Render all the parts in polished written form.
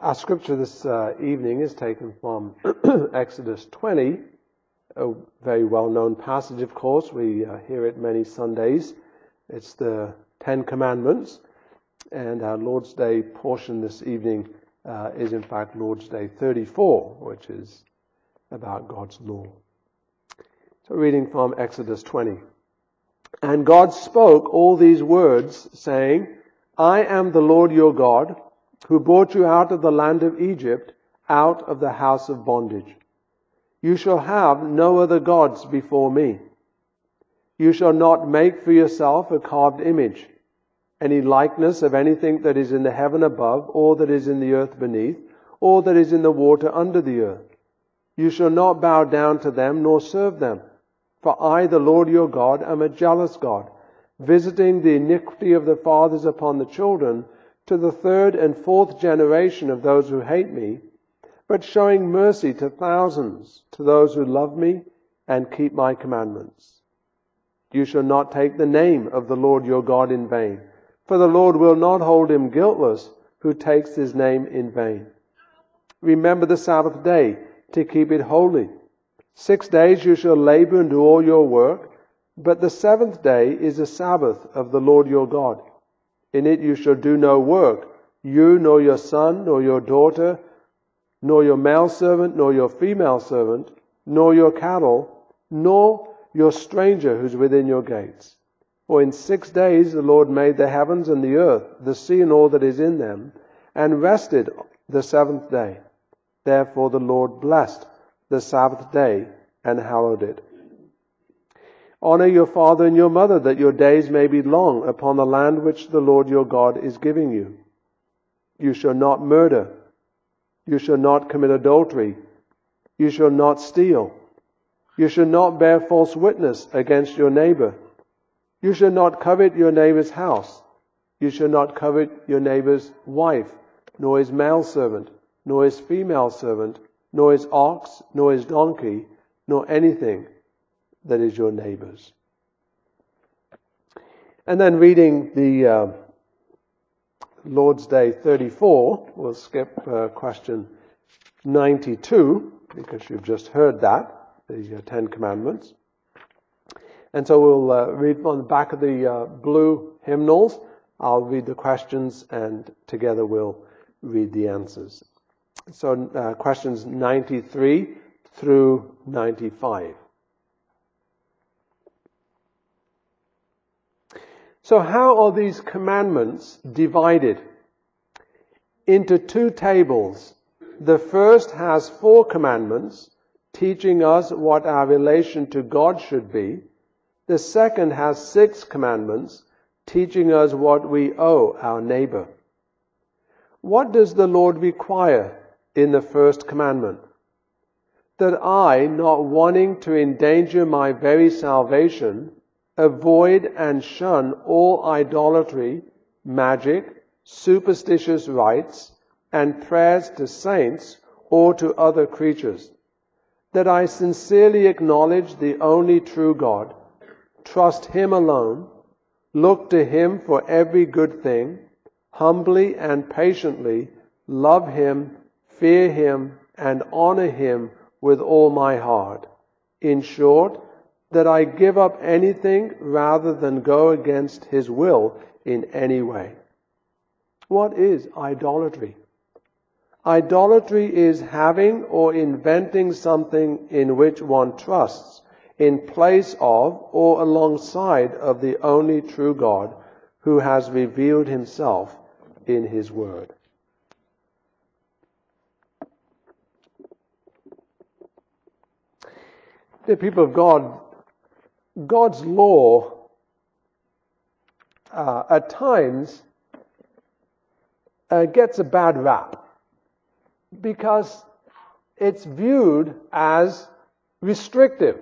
Our scripture this evening is taken from Exodus 20, a very well-known passage, of course. We hear it many Sundays. It's the Ten Commandments, and our Lord's Day portion this evening is in fact Lord's Day 34, which is about God's law. So reading from Exodus 20. And God spoke all these words, saying, I am the Lord your God, who brought you out of the land of Egypt, out of the house of bondage. You shall have no other gods before me. You shall not make for yourself a carved image, any likeness of anything that is in the heaven above, or that is in the earth beneath, or that is in the water under the earth. You shall not bow down to them, nor serve them. For I, the Lord your God, am a jealous God, visiting the iniquity of the fathers upon the children, to the third and fourth generation of those who hate me, but showing mercy to thousands, to those who love me and keep my commandments. You shall not take the name of the Lord your God in vain, for the Lord will not hold him guiltless who takes his name in vain. Remember the Sabbath day to keep it holy. 6 days you shall labor and do all your work, but the seventh day is a Sabbath of the Lord your God. In it you shall do no work, you nor your son, nor your daughter, nor your male servant, nor your female servant, nor your cattle, nor your stranger who's within your gates. For in 6 days the Lord made the heavens and the earth, the sea and all that is in them, and rested the seventh day. Therefore the Lord blessed the Sabbath day and hallowed it. Honor your father and your mother, that your days may be long upon the land which the Lord your God is giving you. You shall not murder. You shall not commit adultery. You shall not steal. You shall not bear false witness against your neighbor. You shall not covet your neighbor's house. You shall not covet your neighbor's wife, nor his male servant, nor his female servant, nor his ox, nor his donkey, nor anything that is your neighbor's. And then reading the Lord's Day 34, we'll skip question 92, because you've just heard that, the Ten Commandments. And so we'll read on the back of the blue hymnals. I'll read the questions, and together we'll read the answers. So questions 93 through 95. So how are these commandments divided? Into two tables. The first has 4 commandments, teaching us what our relation to God should be. The second has 6 commandments, teaching us what we owe our neighbor. What does the Lord require in the first commandment? That I, not wanting to endanger my very salvation, avoid and shun all idolatry, magic, superstitious rites, and prayers to saints or to other creatures. That I sincerely acknowledge the only true God, trust Him alone, look to Him for every good thing, humbly and patiently love Him, fear Him, and honor Him with all my heart. In short, that I give up anything rather than go against His will in any way. What is idolatry? Idolatry is having or inventing something in which one trusts in place of or alongside of the only true God who has revealed Himself in His Word. Dear people of God, God's law at times gets a bad rap because it's viewed as restrictive.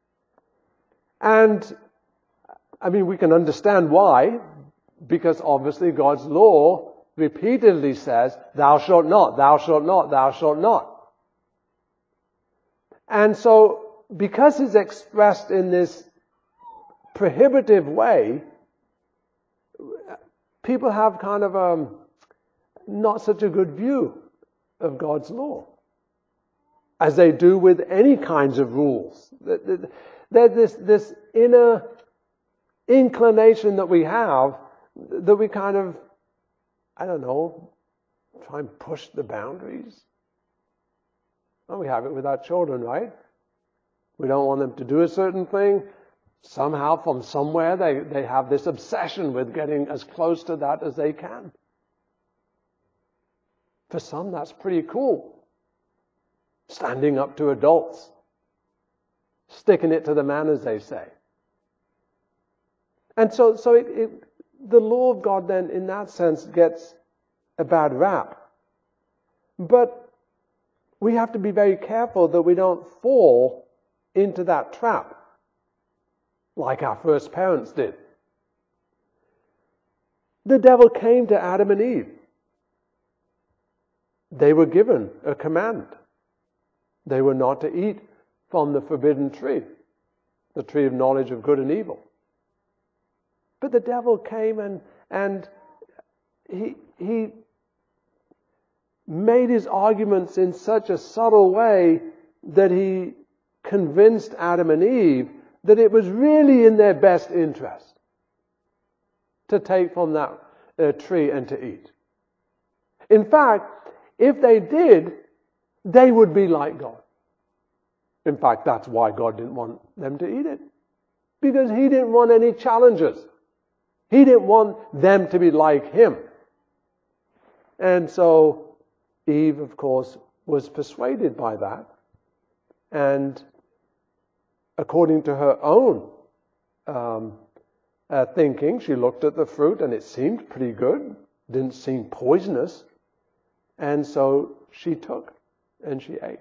And I mean, we can understand why, because obviously God's law repeatedly says, thou shalt not, thou shalt not, thou shalt not. And so, because it's expressed in this prohibitive way, people have kind of not such a good view of God's law, as they do with any kinds of rules. There's this inner inclination that we have that we kind of, I don't know, try and push the boundaries. Well, we have it with our children, right? We don't want them to do a certain thing. Somehow, from somewhere, they have this obsession with getting as close to that as they can. For some, that's pretty cool. Standing up to adults. Sticking it to the man, as they say. And so the law of God then, in that sense, gets a bad rap. But we have to be very careful that we don't fall into that trap, like our first parents did. The devil came to Adam and Eve. They were given a command. They were not to eat from the forbidden tree, the tree of knowledge of good and evil. But the devil came and he made his arguments in such a subtle way that he convinced Adam and Eve that it was really in their best interest to take from that tree and to eat. In fact, if they did, they would be like God. In fact, that's why God didn't want them to eat it. Because He didn't want any challenges. He didn't want them to be like Him. And so Eve, of course, was persuaded by that. And according to her own thinking, she looked at the fruit and it seemed pretty good. Didn't seem poisonous. And so she took and she ate.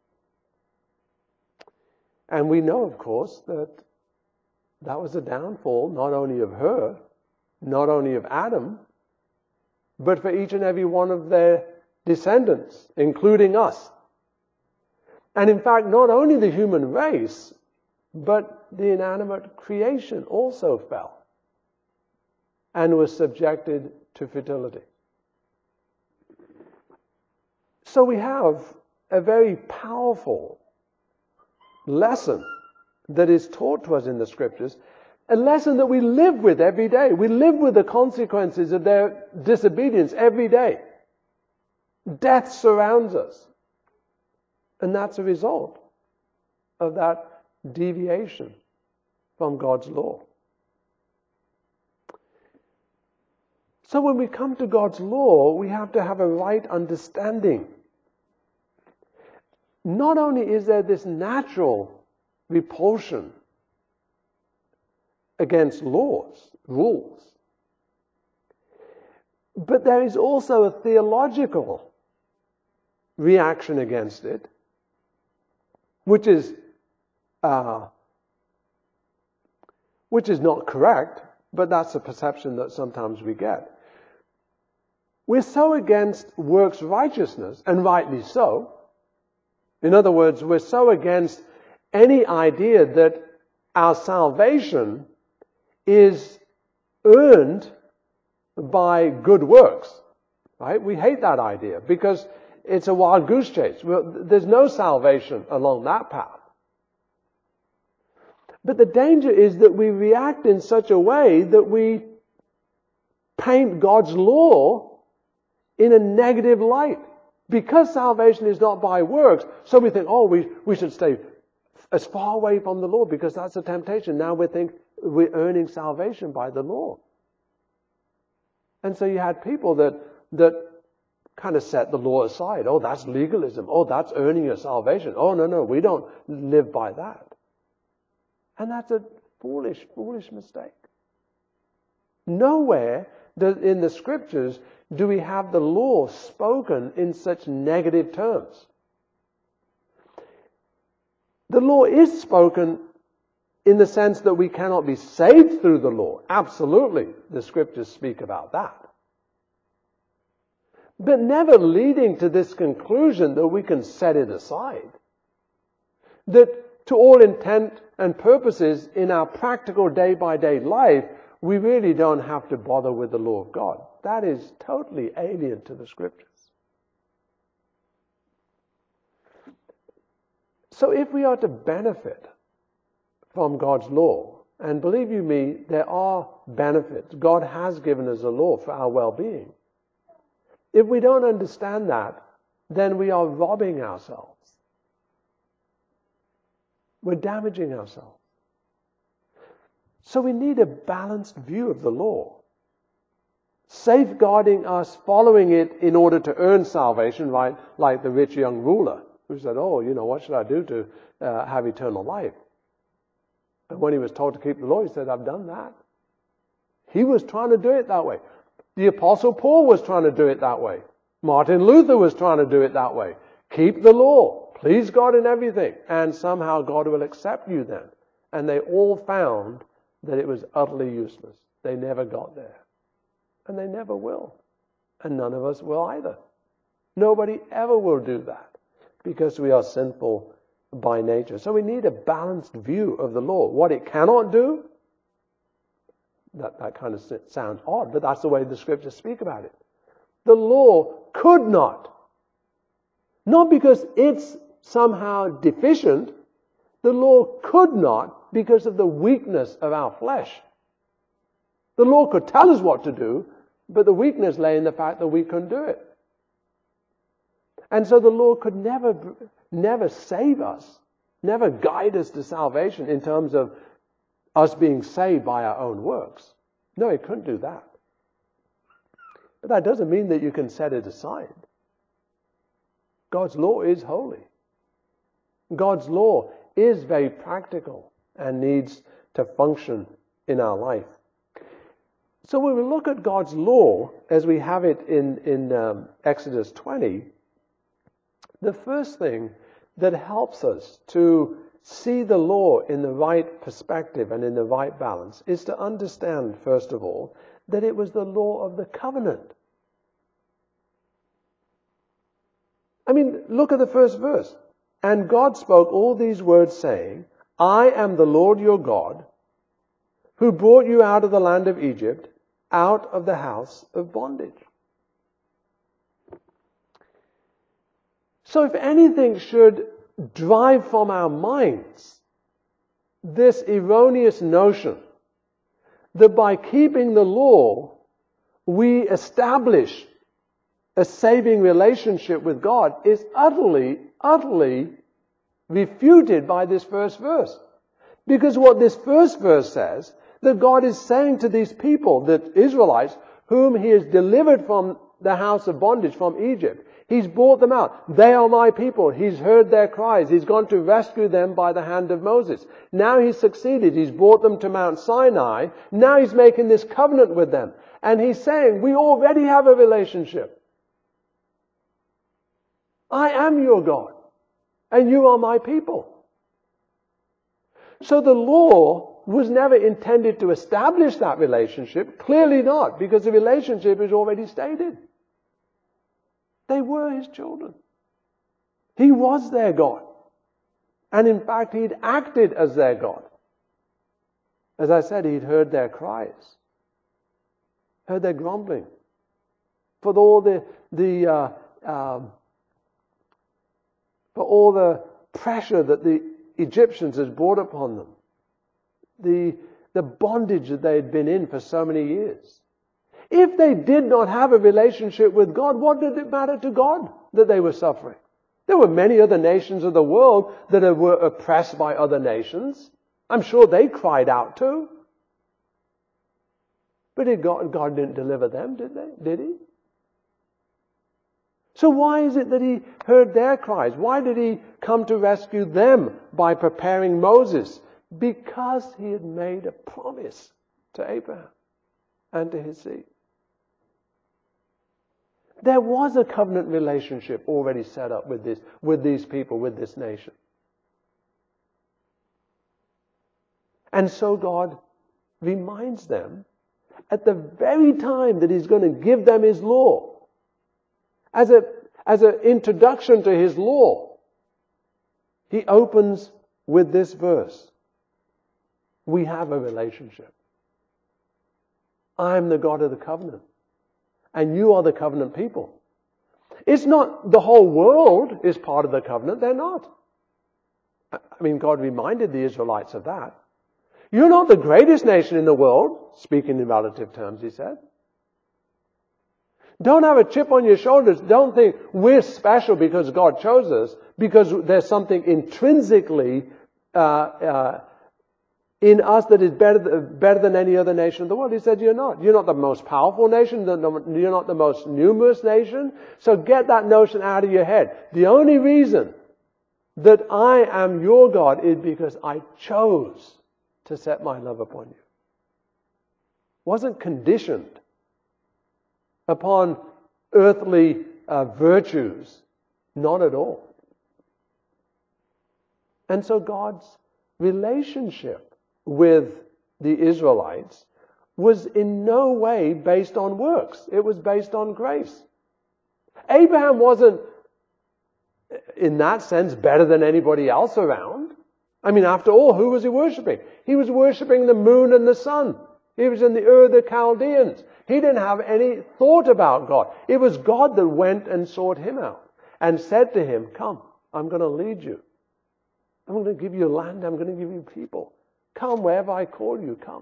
And we know, of course, that that was a downfall not only of her, not only of Adam, but for each and every one of their descendants, including us. And in fact, not only the human race, but the inanimate creation also fell and was subjected to fertility. So we have a very powerful lesson that is taught to us in the Scriptures, a lesson that we live with every day. We live with the consequences of their disobedience every day. Death surrounds us. And that's a result of that deviation from God's law. So when we come to God's law, we have to have a right understanding. Not only is there this natural repulsion against laws, rules, but there is also a theological reaction against it, which is not correct, but that's the perception that sometimes we get. We're so against works righteousness, and rightly so. In other words, we're so against any idea that our salvation is earned by good works. Right? We hate that idea because it's a wild goose chase. There's no salvation along that path. But the danger is that we react in such a way that we paint God's law in a negative light. Because salvation is not by works, so we think, we should stay as far away from the law because that's a temptation. Now we think we're earning salvation by the law. And so you had people that kind of set the law aside. Oh, that's legalism. Oh, that's earning your salvation. Oh, no, we don't live by that. And that's a foolish mistake. Nowhere in the Scriptures do we have the law spoken in such negative terms. The law is spoken in the sense that we cannot be saved through the law. Absolutely, the Scriptures speak about that. But never leading to this conclusion that we can set it aside. That to all intent and purposes in our practical day-by-day life, we really don't have to bother with the law of God. That is totally alien to the Scriptures. So if we are to benefit from God's law, and believe you me, there are benefits. God has given us a law for our well-being. If we don't understand that, then we are robbing ourselves. We're damaging ourselves. So we need a balanced view of the law, safeguarding us, following it in order to earn salvation, right? Like the rich young ruler who said, what should I do to have eternal life? And when he was told to keep the law, he said, I've done that. He was trying to do it that way. The Apostle Paul was trying to do it that way. Martin Luther was trying to do it that way. Keep the law. Please God in everything. And somehow God will accept you then. And they all found that it was utterly useless. They never got there. And they never will. And none of us will either. Nobody ever will do that because we are sinful by nature. So we need a balanced view of the law. What it cannot do, that kind of sounds odd, but that's the way the scriptures speak about it. The law could not because it's somehow deficient. The law could not because of the weakness of our flesh. The law could tell us what to do, but the weakness lay in the fact that we couldn't do it. And so the law could never save us, never guide us to salvation in terms of us being saved by our own works. No, it couldn't do that. But that doesn't mean that you can set it aside. God's law is holy. God's law is very practical and needs to function in our life. So when we look at God's law as we have it in Exodus 20, the first thing that helps us to see the law in the right perspective and in the right balance is to understand, first of all, that it was the law of the covenant. I mean, look at the first verse. And God spoke all these words, saying, I am the Lord your God, who brought you out of the land of Egypt, out of the house of bondage. So if anything should drive from our minds this erroneous notion that by keeping the law, we establish a saving relationship with God, is utterly refuted by this first verse. Because what this first verse says, that God is saying to these people, the Israelites, whom He has delivered from the house of bondage, from Egypt, He's brought them out. They are my people. He's heard their cries. He's gone to rescue them by the hand of Moses. Now He's succeeded. He's brought them to Mount Sinai. Now He's making this covenant with them. And He's saying, we already have a relationship. I am your God, and you are my people. So the law was never intended to establish that relationship. Clearly not, because the relationship is already stated. They were His children. He was their God. And in fact, He'd acted as their God. As I said, He'd heard their cries, heard their grumbling, for all the pressure that the Egyptians had brought upon them, the bondage that they had been in for so many years. If they did not have a relationship with God, what did it matter to God that they were suffering? There were many other nations of the world that were oppressed by other nations. I'm sure they cried out too. But God didn't deliver them, did He? So why is it that He heard their cries? Why did He come to rescue them by preparing Moses? Because He had made a promise to Abraham and to his seed. There was a covenant relationship already set up with these people, with this nation. And so God reminds them at the very time that He's going to give them His law, as an introduction to His law, He opens with this verse. We have a relationship. I'm the God of the covenant, and you are the covenant people. It's not the whole world is part of the covenant. They're not. I mean, God reminded the Israelites of that. You're not the greatest nation in the world, speaking in relative terms, he said. Don't have a chip on your shoulders. Don't think we're special because God chose us, because there's something intrinsically in us that is better than any other nation in the world. He said, you're not. You're not the most powerful nation. You're not the most numerous nation. So get that notion out of your head. The only reason that I am your God is because I chose to set my love upon you. Wasn't conditioned upon earthly virtues. Not at all. And so God's relationship with the Israelites was in no way based on works. It was based on grace. Abraham wasn't, in that sense, better than anybody else around. I mean, after all, who was he worshipping? He was worshipping the moon and the sun. He was in the Ur of the Chaldeans. He didn't have any thought about God. It was God that went and sought him out and said to him, come, I'm going to lead you. I'm going to give you land. I'm going to give you people. Come wherever I call you, come.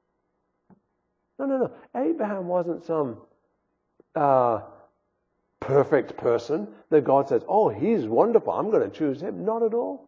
No. Abraham wasn't some perfect person that God says, oh, he's wonderful, I'm going to choose him. Not at all.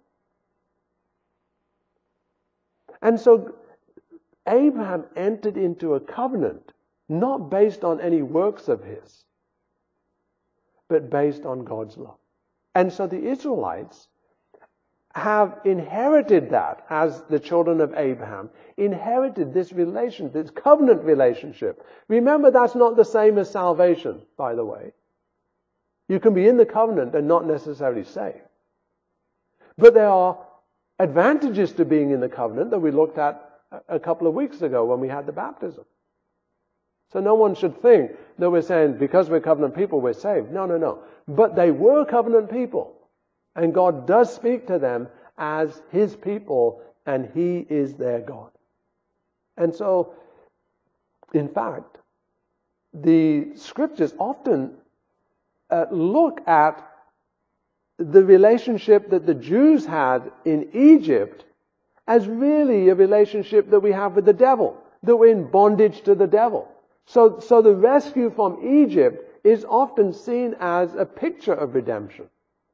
And so Abraham entered into a covenant not based on any works of his, but based on God's love. And so the Israelites have inherited that as the children of Abraham, inherited this relation, this covenant relationship. Remember, that's not the same as salvation, by the way. You can be in the covenant and not necessarily saved. But there are advantages to being in the covenant that we looked at a couple of weeks ago when we had the baptism. So no one should think that we're saying because we're covenant people we're saved. No. But they were covenant people. And God does speak to them as his people, and he is their God. And so, in fact, the scriptures often look at the relationship that the Jews had in Egypt as really a relationship that we have with the devil, that we're in bondage to the devil. So the rescue from Egypt is often seen as a picture of redemption.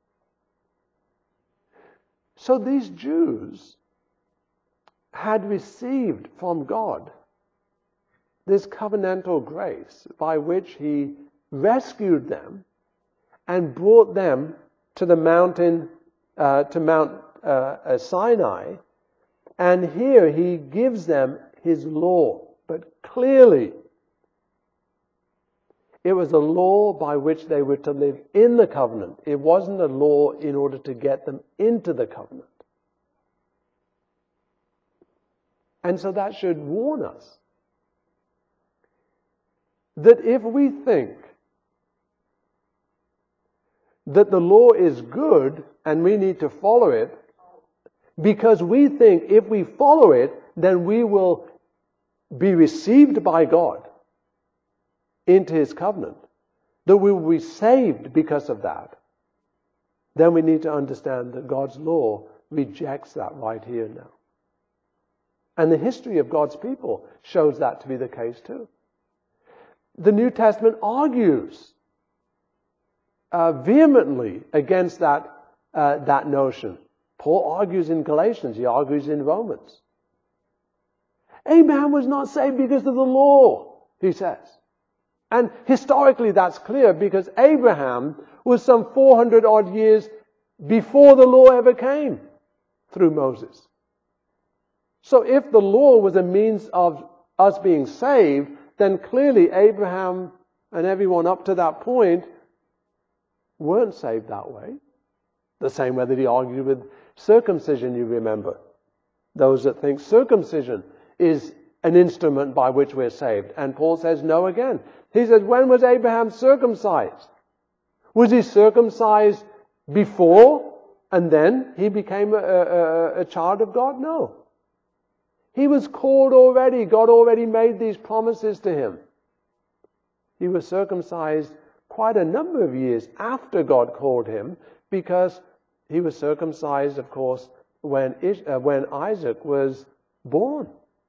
So these Jews had received from God this covenantal grace by which he rescued them and brought them to the mountain, to Mount Sinai. And here he gives them his law. But clearly, it was a law by which they were to live in the covenant. It wasn't a law in order to get them into the covenant. And so that should warn us that if we think that the law is good and we need to follow it, because we think if we follow it, then we will be received by God into his covenant, that we will be saved because of that, then we need to understand that God's law rejects that right here and now. And the history of God's people shows that to be the case too. The New Testament argues vehemently against that notion. Paul argues in Galatians, he argues in Romans. Abraham was not saved because of the law, he says. And historically that's clear because Abraham was some 400 odd years before the law ever came through Moses. So if the law was a means of us being saved, then clearly Abraham and everyone up to that point weren't saved that way. The same way that he argued with circumcision, you remember. Those that think circumcision is an instrument by which we're saved. And Paul says no again. He says, when was Abraham circumcised? Was he circumcised before and then he became a child of God? No. He was called already. God already made these promises to him. He was circumcised quite a number of years after God called him because he was circumcised, of course, when Isaac was born.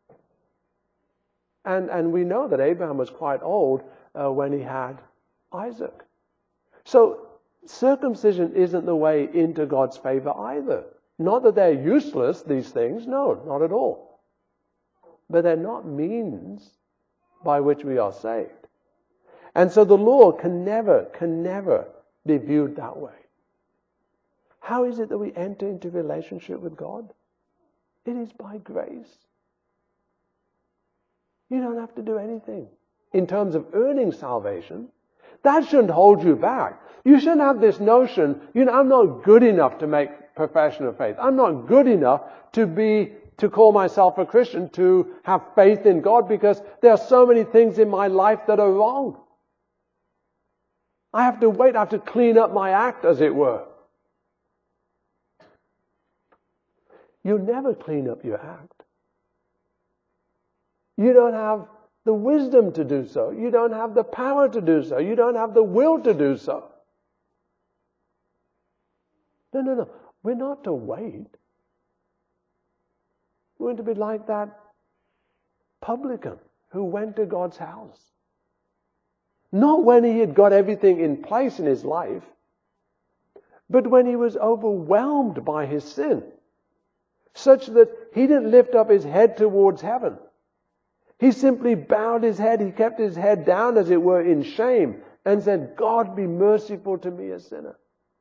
And we know that Abraham was quite old when he had Isaac. So circumcision isn't the way into God's favor either. Not that they're useless, these things. No, not at all. But they're not means by which we are saved. And so the law can never be viewed that way. How is it that we enter into relationship with God? It is by grace. You don't have to do anything in terms of earning salvation. That shouldn't hold you back. You shouldn't have this notion, I'm not good enough to make profession of faith. I'm not good enough to call myself a Christian, to have faith in God, because there are so many things in my life that are wrong. I have to clean up my act, as it were. You'll never clean up your act. You don't have the wisdom to do so. You don't have the power to do so. You don't have the will to do so. No. We're not to wait. We're to be like that publican who went to God's house. Not when he had got everything in place in his life, but when he was overwhelmed by his sin, such that he didn't lift up his head towards heaven. He simply bowed his head. He kept his head down, as it were, in shame, and said, God, be merciful to me, a sinner.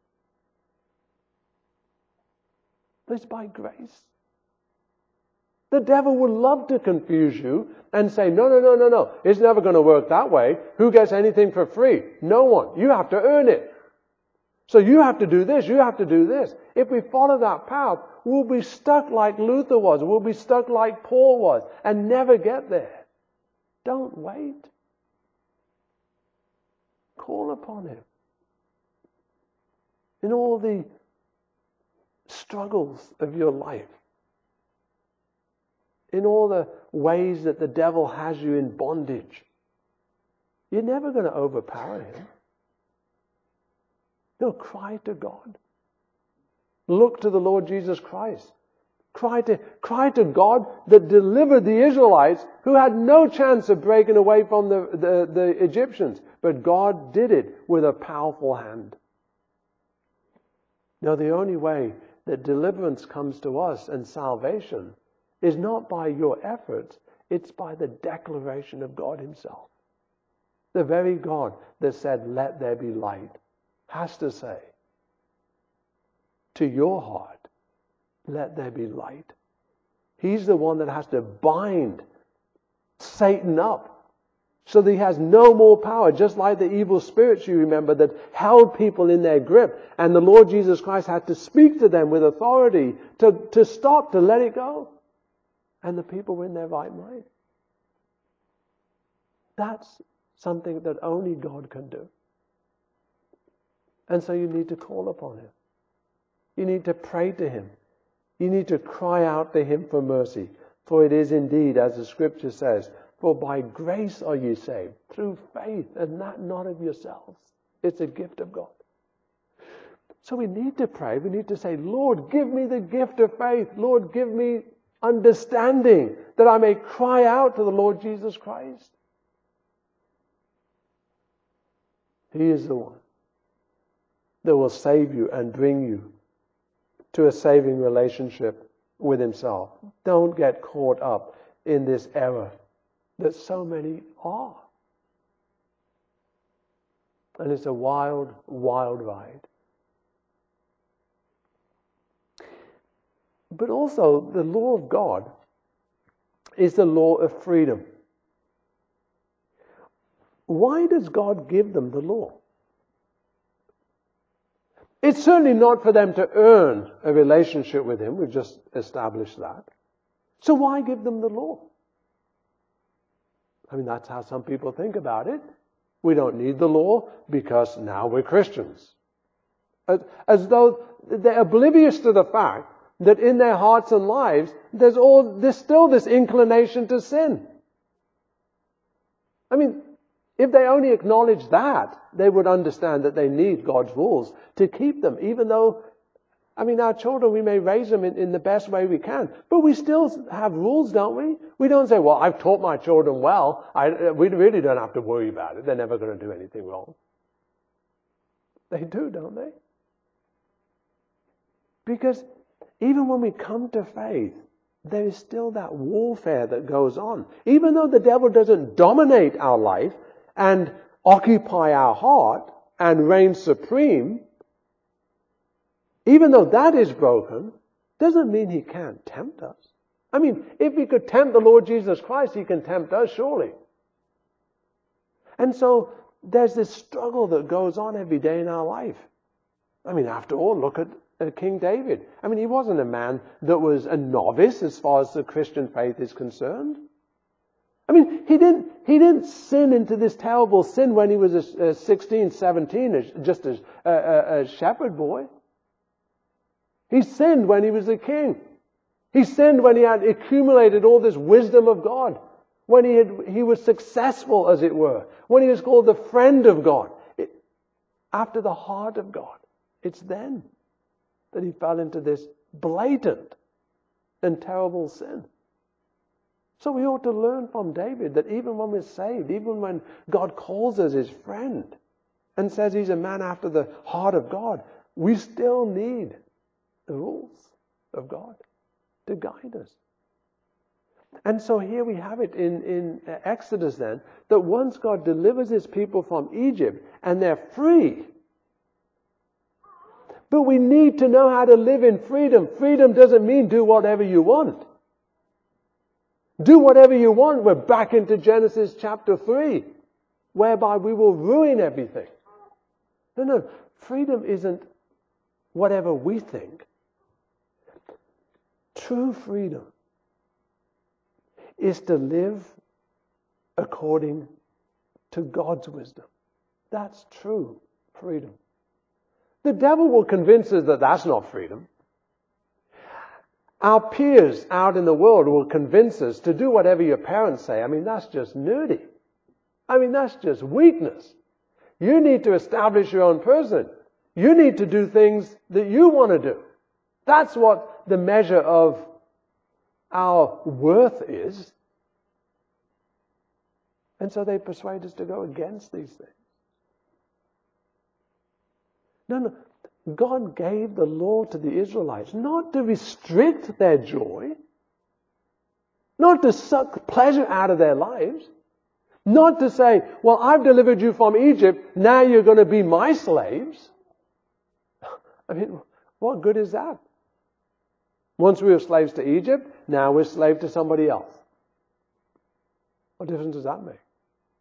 But it's by grace. The devil would love to confuse you and say, no. It's never going to work that way. Who gets anything for free? No one. You have to earn it. So you have to do this. You have to do this. If we follow that path, we'll be stuck like Luther was. We'll be stuck like Paul was and never get there. Don't wait. Call upon him. In all the struggles of your life, in all the ways that the devil has you in bondage, you're never going to overpower him. No, cry to God. Look to the Lord Jesus Christ. Cry to God that delivered the Israelites, who had no chance of breaking away from the Egyptians. But God did it with a powerful hand. Now, the only way that deliverance comes to us and salvation is not by your efforts, it's by the declaration of God himself. The very God that said, let there be light, has to say to your heart, let there be light. He's the one that has to bind Satan up so that he has no more power, just like the evil spirits, you remember, that held people in their grip. And the Lord Jesus Christ had to speak to them with authority to stop, to let it go. And the people were in their right mind. That's something that only God can do. And so you need to call upon him. You need to pray to him. You need to cry out to him for mercy. For it is indeed, as the scripture says, for by grace are you saved, through faith, and that not of yourselves. It's a gift of God. So we need to pray. We need to say, Lord, give me the gift of faith. Lord, give me understanding that I may cry out to the Lord Jesus Christ. He is the one that will save you and bring you to a saving relationship with himself. Don't get caught up in this error that so many are. And it's a wild, wild ride. But also, the law of God is the law of freedom. Why does God give them the law? It's certainly not for them to earn a relationship with him. We've just established that. So why give them the law? I mean, that's how some people think about it. We don't need the law because now we're Christians. As though they're oblivious to the fact that in their hearts and lives, there's still this inclination to sin. I mean, if they only acknowledge that, they would understand that they need God's rules to keep them, even though I mean, our children, we may raise them in the best way we can, but we still have rules, don't we? We don't say, well, I've taught my children well. We really don't have to worry about it. They're never going to do anything wrong. They do, don't they? Because even when we come to faith, there is still that warfare that goes on. Even though the devil doesn't dominate our life and occupy our heart and reign supreme, even though that is broken, doesn't mean he can't tempt us. I mean, if he could tempt the Lord Jesus Christ, he can tempt us, surely. And so there's this struggle that goes on every day in our life. I mean, after all, look at King David. I mean, he wasn't a man that was a novice as far as the Christian faith is concerned. I mean, he didn't sin into this terrible sin when he was 16, 17, just a shepherd boy. He sinned when he was a king. He sinned when he had accumulated all this wisdom of God. When he was successful, as it were. When he was called the friend of God. After the heart of God. It's then that he fell into this blatant and terrible sin. So we ought to learn from David that even when we're saved, even when God calls us his friend and says he's a man after the heart of God, we still need the rules of God to guide us. And so here we have it in Exodus then, that once God delivers his people from Egypt and they're free, but we need to know how to live in freedom. Freedom doesn't mean do whatever you want. Do whatever you want. We're back into Genesis chapter 3, whereby we will ruin everything. No. Freedom isn't whatever we think. True freedom is to live according to God's wisdom. That's true freedom. The devil will convince us that that's not freedom. Our peers out in the world will convince us to do whatever your parents say. I mean, that's just nerdy. I mean, that's just weakness. You need to establish your own person. You need to do things that you want to do. That's what the measure of our worth is. And so they persuade us to go against these things. No. God gave the law to the Israelites not to restrict their joy, not to suck pleasure out of their lives, not to say, well, I've delivered you from Egypt, now you're going to be my slaves. I mean, what good is that? Once we were slaves to Egypt, now we're slaves to somebody else. What difference does that make?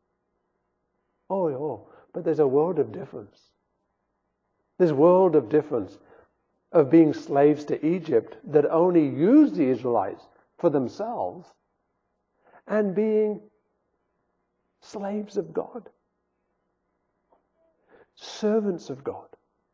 Oh, but there's a world of difference. This world of difference of being slaves to Egypt that only used the Israelites for themselves and being slaves of God, servants of God,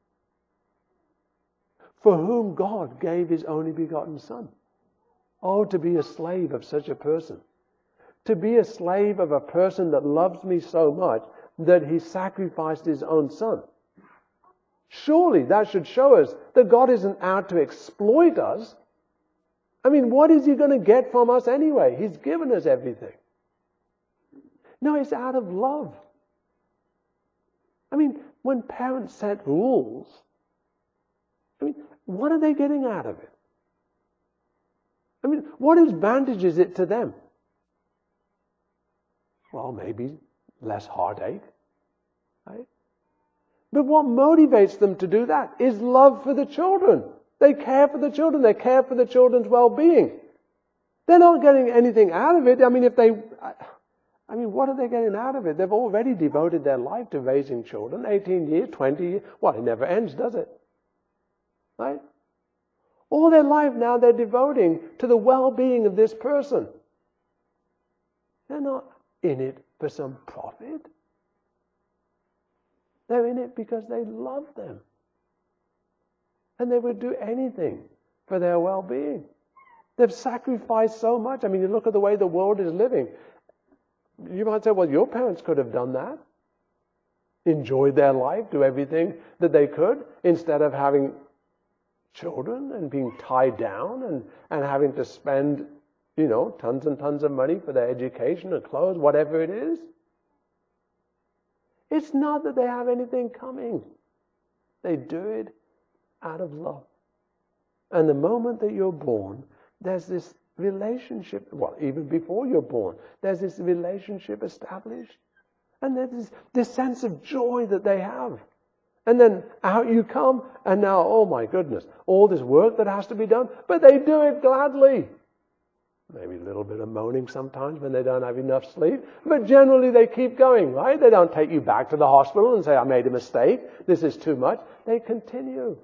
for whom God gave his only begotten Son. Oh, to be a slave of such a person. To be a slave of a person that loves me so much that he sacrificed his own Son. Surely that should show us that God isn't out to exploit us. I mean, what is he going to get from us anyway? He's given us everything. No, it's out of love. I mean, when parents set rules, I mean, what are they getting out of it? I mean, what advantage is it to them? Well, maybe less heartache, right? But what motivates them to do that is love for the children. They care for the children. They care for the children's well-being. They're not getting anything out of it. I mean, what are they getting out of it? They've already devoted their life to raising children. 18 years, 20 years. Well, it never ends, does it? Right? All their life now they're devoting to the well-being of this person. They're not in it for some profit. They're in it because they love them. And they would do anything for their well-being. They've sacrificed so much. I mean, you look at the way the world is living. You might say, well, your parents could have done that. Enjoyed their life, do everything that they could, instead of having children and being tied down and having to spend, tons and tons of money for their education and clothes, whatever it is. It's not that they have anything coming. They do it out of love. And the moment that you're born, there's this relationship, well, even before you're born, there's this relationship established. And there's this sense of joy that they have. And then out you come, and now, oh my goodness, all this work that has to be done, but they do it gladly. Maybe a little bit of moaning sometimes when they don't have enough sleep, but generally they keep going, right? They don't take you back to the hospital and say, I made a mistake, this is too much. They continue.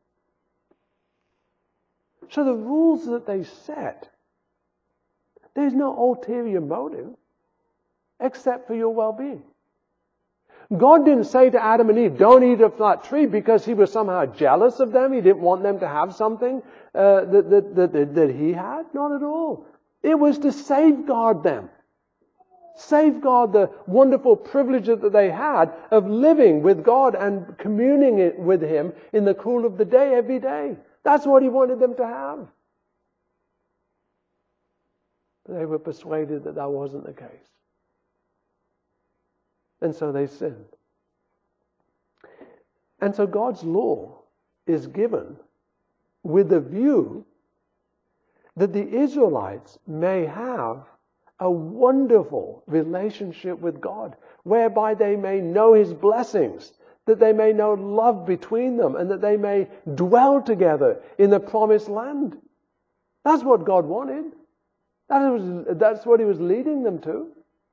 So the rules that they set, there's no ulterior motive except for your well-being. God didn't say to Adam and Eve, don't eat of that tree because he was somehow jealous of them. He didn't want them to have something that he had. Not at all. It was to safeguard them. Safeguard the wonderful privilege that they had of living with God and communing with Him in the cool of the day every day. That's what He wanted them to have. But they were persuaded that wasn't the case. And so they sinned. And so God's law is given with the view that the Israelites may have a wonderful relationship with God, whereby they may know His blessings, that they may know love between them, and that they may dwell together in the promised land. That's what God wanted. That's what He was leading them to.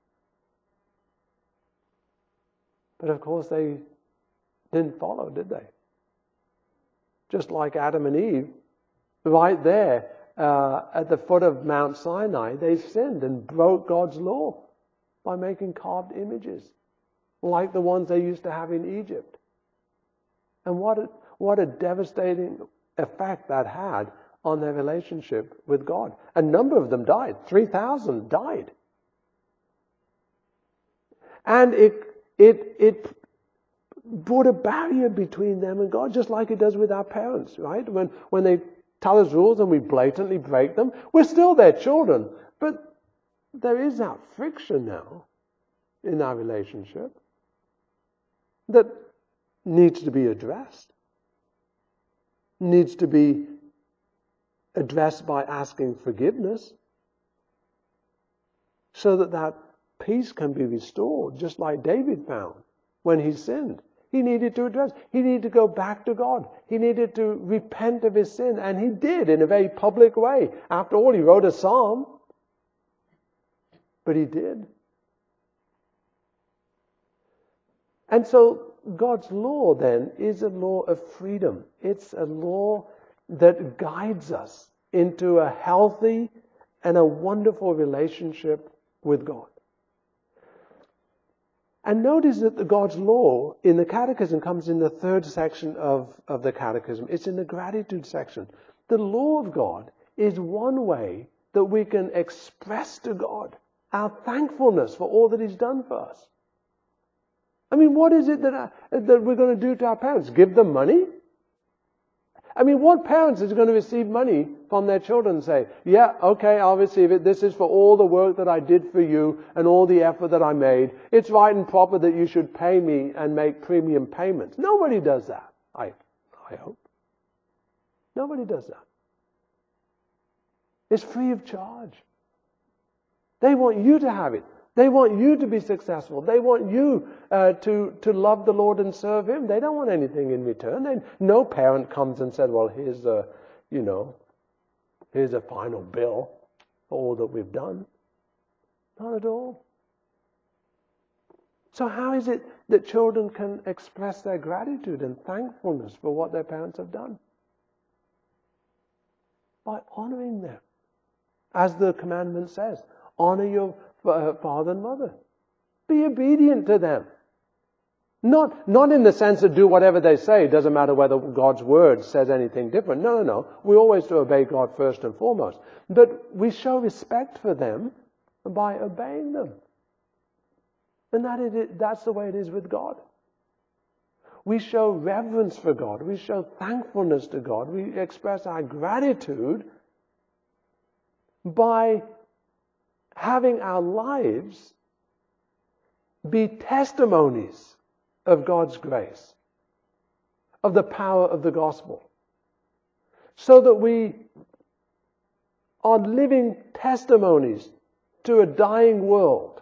But of course they didn't follow, did they? Just like Adam and Eve, right there at the foot of Mount Sinai, they sinned and broke God's law by making carved images, like the ones they used to have in Egypt. And what a devastating effect that had on their relationship with God. A number of them died. 3,000 died. And it brought a barrier between them and God, just like it does with our parents, right? When they tell us rules and we blatantly break them, we're still their children. But there is that friction now in our relationship that needs to be addressed. Needs to be addressed by asking forgiveness so that peace can be restored, just like David found when he sinned. He needed to address. He needed to go back to God. He needed to repent of his sin, and he did in a very public way. After all, he wrote a psalm, but he did. And so God's law then is a law of freedom. It's a law that guides us into a healthy and a wonderful relationship with God. And notice that God's law in the Catechism comes in the third section of the Catechism. It's in the gratitude section. The law of God is one way that we can express to God our thankfulness for all that He's done for us. I mean, what is it that we're going to do to our parents? Give them money? I mean, what parents is going to receive money from their children and say, yeah, okay, I'll receive it. This is for all the work that I did for you and all the effort that I made. It's right and proper that you should pay me and make premium payments. Nobody does that, I hope. Nobody does that. It's free of charge. They want you to have it. They want you to be successful. They want you to love the Lord and serve Him. They don't want anything in return. No parent comes and says, well, here's a final bill for all that we've done. Not at all. So how is it that children can express their gratitude and thankfulness for what their parents have done? By honoring them. As the commandment says, honor your father and mother. Be obedient to them. Not in the sense of do whatever they say. It doesn't matter whether God's word says anything different. No. We always do obey God first and foremost. But we show respect for them by obeying them. And that's the way it is with God. We show reverence for God. We show thankfulness to God. We express our gratitude by having our lives be testimonies of God's grace, of the power of the gospel, so that we are living testimonies to a dying world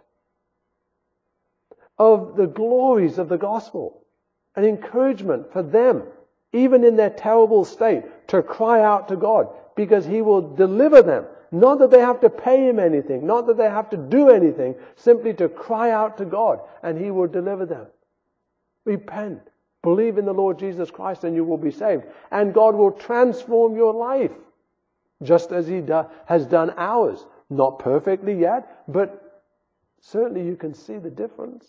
of the glories of the gospel, an encouragement for them, even in their terrible state, to cry out to God, because He will deliver them. Not that they have to pay Him anything, not that they have to do anything, simply to cry out to God, and He will deliver them. Repent, believe in the Lord Jesus Christ, and you will be saved. And God will transform your life, just as He has done ours. Not perfectly yet, but certainly you can see the difference.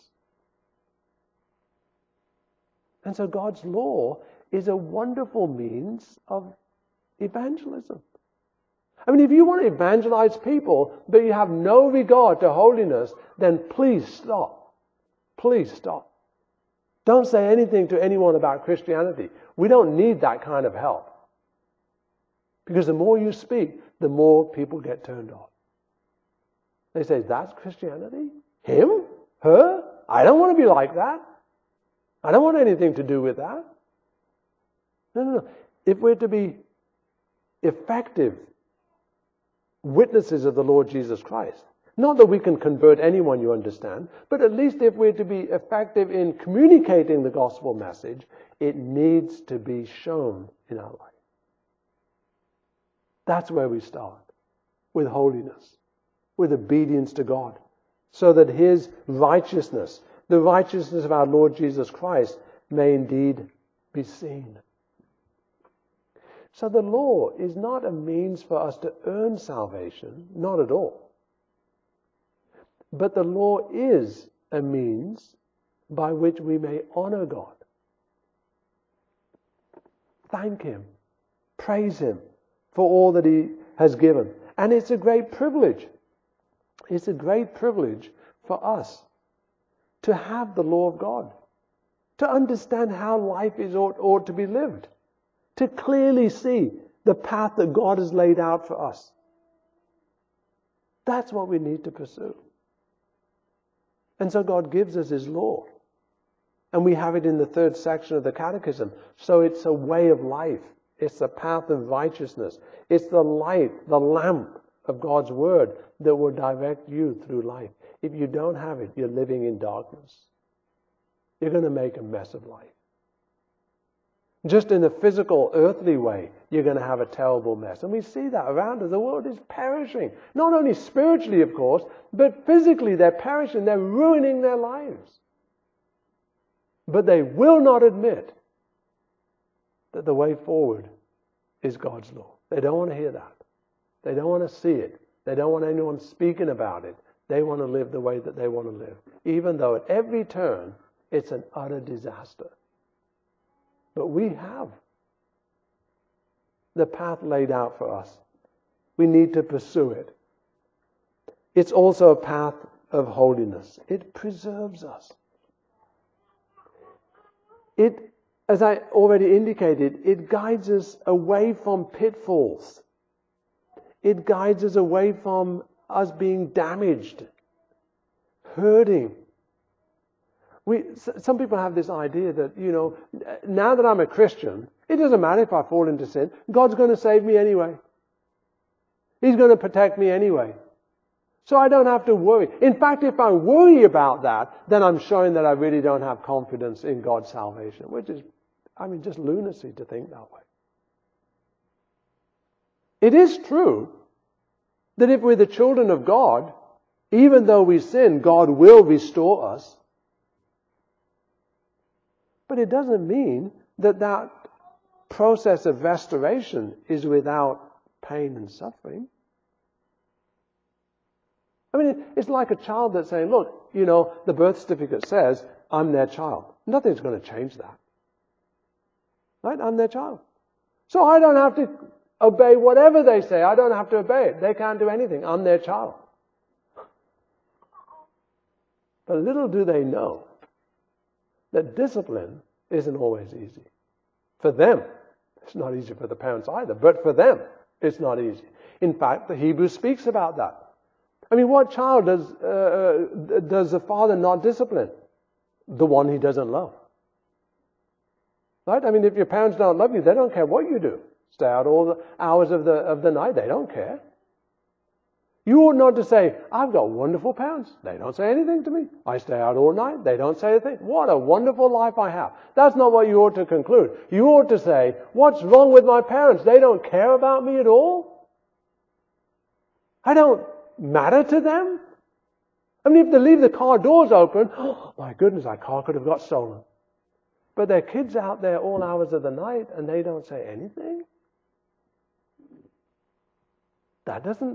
And so God's law is a wonderful means of evangelism. I mean, if you want to evangelize people, but you have no regard to holiness, then please stop. Please stop. Don't say anything to anyone about Christianity. We don't need that kind of help. Because the more you speak, the more people get turned off. They say, that's Christianity? Him? Her? I don't want to be like that. I don't want anything to do with that. No. If we're to be effective witnesses of the Lord Jesus Christ, not that we can convert anyone, you understand, but at least if we're to be effective in communicating the gospel message, it needs to be shown in our life. That's where we start, with holiness, with obedience to God, so that His righteousness, the righteousness of our Lord Jesus Christ, may indeed be seen. So the law is not a means for us to earn salvation, not at all. But the law is a means by which we may honor God, thank Him, praise Him for all that He has given. And it's a great privilege. It's a great privilege for us to have the law of God, to understand how life ought to be lived, to clearly see the path that God has laid out for us. That's what we need to pursue. And so God gives us His law. And we have it in the 3rd section of the Catechism. So it's a way of life. It's the path of righteousness. It's the light, the lamp of God's Word that will direct you through life. If you don't have it, you're living in darkness. You're going to make a mess of life. Just in the physical, earthly way, you're going to have a terrible mess. And we see that around us. The world is perishing. Not only spiritually, of course, but physically they're perishing. They're ruining their lives. But they will not admit that the way forward is God's law. They don't want to hear that. They don't want to see it. They don't want anyone speaking about it. They want to live the way that they want to live, even though at every turn it's an utter disaster. But we have the path laid out for us. We need to pursue it. It's also a path of holiness. It preserves us. It, as I already indicated, it guides us away from pitfalls. It guides us away from us being damaged, hurting. Some people have this idea that, now that I'm a Christian, it doesn't matter if I fall into sin. God's going to save me anyway. He's going to protect me anyway. So I don't have to worry. In fact, if I worry about that, then I'm showing that I really don't have confidence in God's salvation, which is, just lunacy to think that way. It is true that if we're the children of God, even though we sin, God will restore us. But it doesn't mean that process of restoration is without pain and suffering. It's like a child that's saying, look, the birth certificate says I'm their child. Nothing's going to change that. Right? I'm their child. So I don't have to obey whatever they say. I don't have to obey it. They can't do anything. I'm their child. But little do they know that discipline isn't always easy. For them, it's not easy for the parents either, but for them, it's not easy. In fact, the Hebrew speaks about that. I mean, what child does the father not discipline? The one he doesn't love. Right? I mean, if your parents don't love you, they don't care what you do. Stay out all the hours of the night, they don't care. You ought not to say, I've got wonderful parents. They don't say anything to me. I stay out all night. They don't say a thing. What a wonderful life I have. That's not what you ought to conclude. You ought to say, what's wrong with my parents? They don't care about me at all. I don't matter to them. I mean, if they leave the car doors open, oh my goodness, that car could have got stolen. But there are kids out there all hours of the night and they don't say anything. That doesn't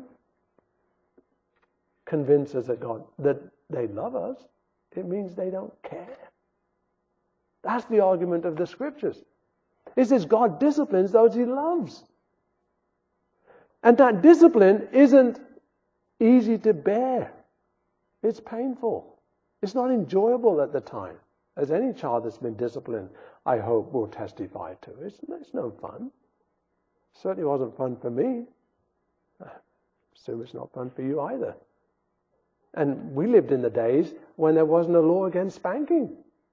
convince us that they love us. It means they don't care. That's the argument of the Scriptures. It says God disciplines those he loves. And that discipline isn't easy to bear. It's painful. It's not enjoyable at the time. As any child that's been disciplined, I hope, will testify to. It's no fun. It certainly wasn't fun for me. I assume it's not fun for you either. And we lived in the days when there wasn't a law against spanking.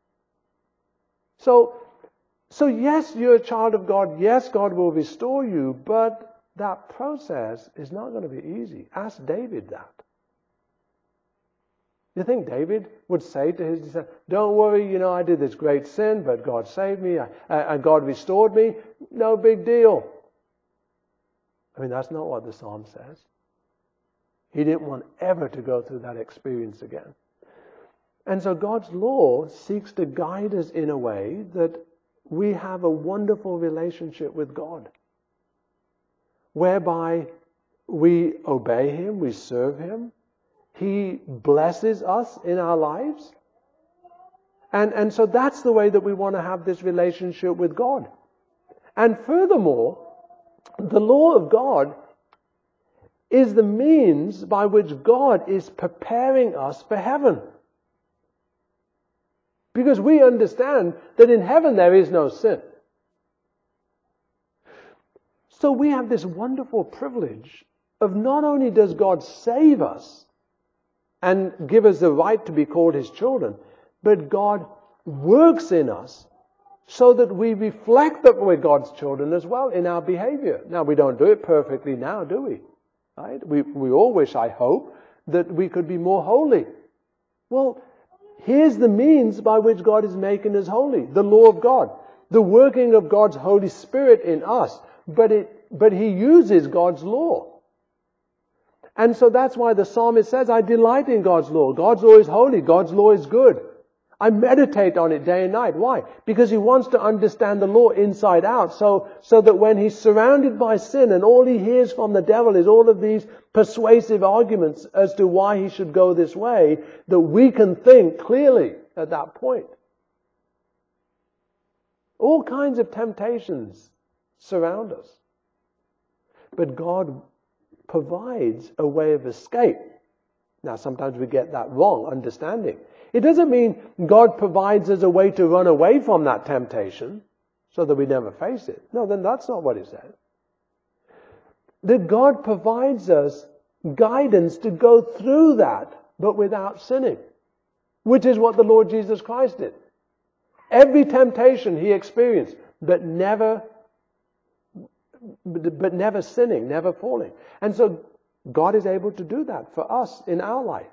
So yes, you're a child of God. Yes, God will restore you, but that process is not going to be easy. Ask David that. You think David would say to his disciples, don't worry, I did this great sin, but God saved me and God restored me. No big deal. I mean, that's not what the Psalm says. He didn't want ever to go through that experience again. And so God's law seeks to guide us in a way that we have a wonderful relationship with God, whereby we obey Him, we serve Him, He blesses us in our lives. And so that's the way that we want to have this relationship with God. And furthermore, the law of God is the means by which God is preparing us for heaven. Because we understand that in heaven there is no sin. So we have this wonderful privilege of not only does God save us and give us the right to be called His children, but God works in us so that we reflect that we're God's children as well in our behavior. Now, we don't do it perfectly now, do we? Right? We all wish, I hope, that we could be more holy. Well, here's the means by which God is making us holy. The law of God. The working of God's Holy Spirit in us. But He uses God's law. And so that's why the psalmist says, I delight in God's law. God's law is holy. God's law is good. I meditate on it day and night. Why? Because he wants to understand the law inside out, so that when he's surrounded by sin and all he hears from the devil is all of these persuasive arguments as to why he should go this way, that we can think clearly at that point. All kinds of temptations surround us. But God provides a way of escape. Now, sometimes we get that wrong, understanding. It doesn't mean God provides us a way to run away from that temptation so that we never face it. No, then that's not what it says. That God provides us guidance to go through that, but without sinning, which is what the Lord Jesus Christ did. Every temptation He experienced, but never sinning, never falling. And so God is able to do that for us in our life.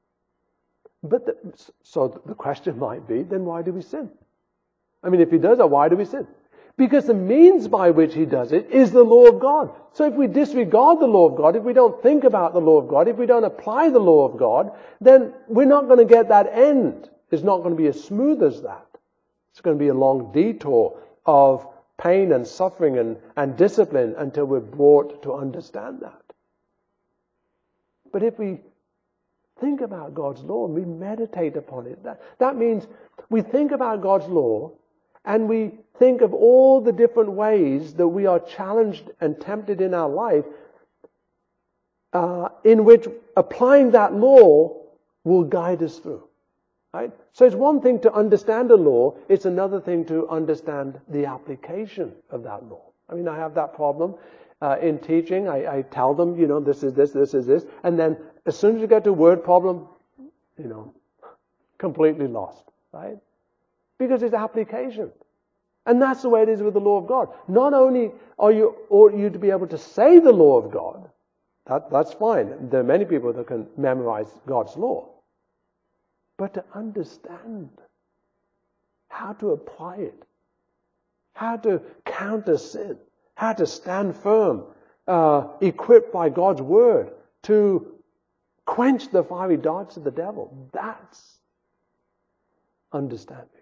So the question might be, then why do we sin? I mean, if He does that, why do we sin? Because the means by which He does it is the law of God. So if we disregard the law of God, if we don't think about the law of God, if we don't apply the law of God, then we're not going to get that end. It's not going to be as smooth as that. It's going to be a long detour of pain and suffering and discipline until we're brought to understand that. But if we think about God's law and we meditate upon it, that means we think about God's law and we think of all the different ways that we are challenged and tempted in our life, in which applying that law will guide us through. Right? So it's one thing to understand a law, it's another thing to understand the application of that law. I mean, I have that problem in teaching. I tell them, this is this. And then as soon as you get to word problem, completely lost. Right? Because it's application. And that's the way it is with the law of God. Not only ought you to be able to say the law of God, that's fine. There are many people that can memorize God's law. But to understand how to apply it, how to counter sin, how to stand firm, equipped by God's word to quench the fiery darts of the devil, that's understanding.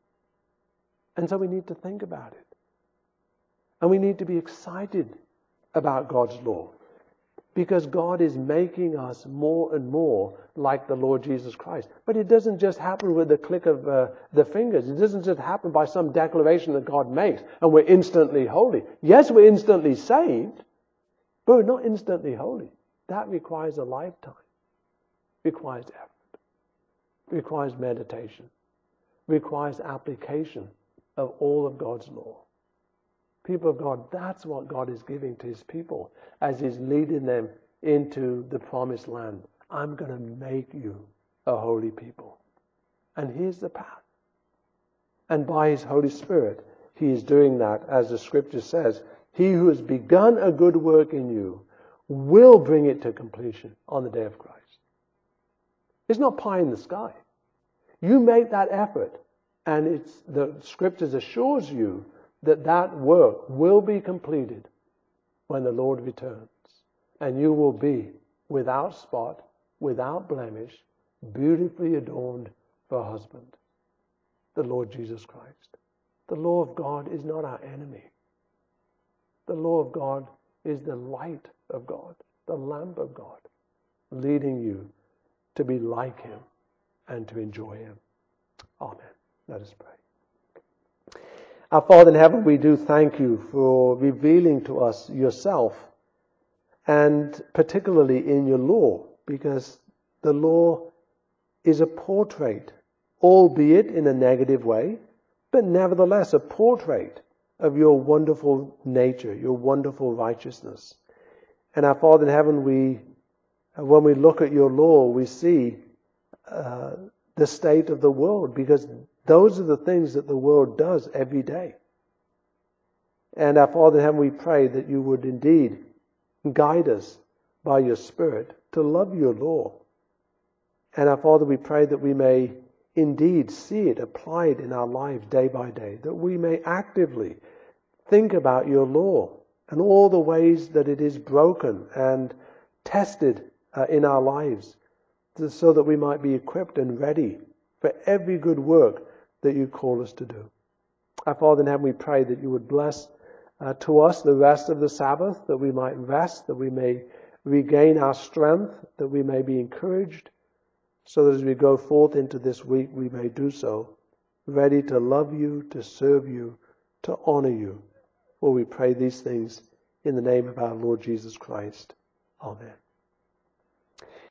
And so we need to think about it. And we need to be excited about God's law. Because God is making us more and more like the Lord Jesus Christ. But it doesn't just happen with the click of the fingers. It doesn't just happen by some declaration that God makes and we're instantly holy. Yes, we're instantly saved, but we're not instantly holy. That requires a lifetime. Requires effort. Requires meditation. Requires application of all of God's law. People of God, that's what God is giving to His people as He's leading them into the promised land. I'm going to make you a holy people. And here's the path. And by His Holy Spirit, He is doing that, as the Scripture says. He who has begun a good work in you will bring it to completion on the day of Christ. It's not pie in the sky. You make that effort, and the Scriptures assures you that work will be completed when the Lord returns. And you will be without spot, without blemish, beautifully adorned for a husband, the Lord Jesus Christ. The law of God is not our enemy. The law of God is the light of God, the lamp of God, leading you to be like Him and to enjoy Him. Amen. Let us pray. Our Father in heaven, we do thank you for revealing to us yourself, and particularly in your law, because the law is a portrait, albeit in a negative way, but nevertheless a portrait of your wonderful nature, your wonderful righteousness. And our Father in heaven, when we look at your law, we see the state of the world, because those are the things that the world does every day. And our Father in heaven, we pray that you would indeed guide us by your Spirit to love your law. And our Father, we pray that we may indeed see it applied in our lives day by day, that we may actively think about your law and all the ways that it is broken and tested in our lives, so that we might be equipped and ready for every good work that you call us to do. Our Father in heaven, we pray that you would bless to us the rest of the Sabbath, that we might rest, that we may regain our strength, that we may be encouraged, so that as we go forth into this week, we may do so, ready to love you, to serve you, to honor you. For we pray these things in the name of our Lord Jesus Christ. Amen.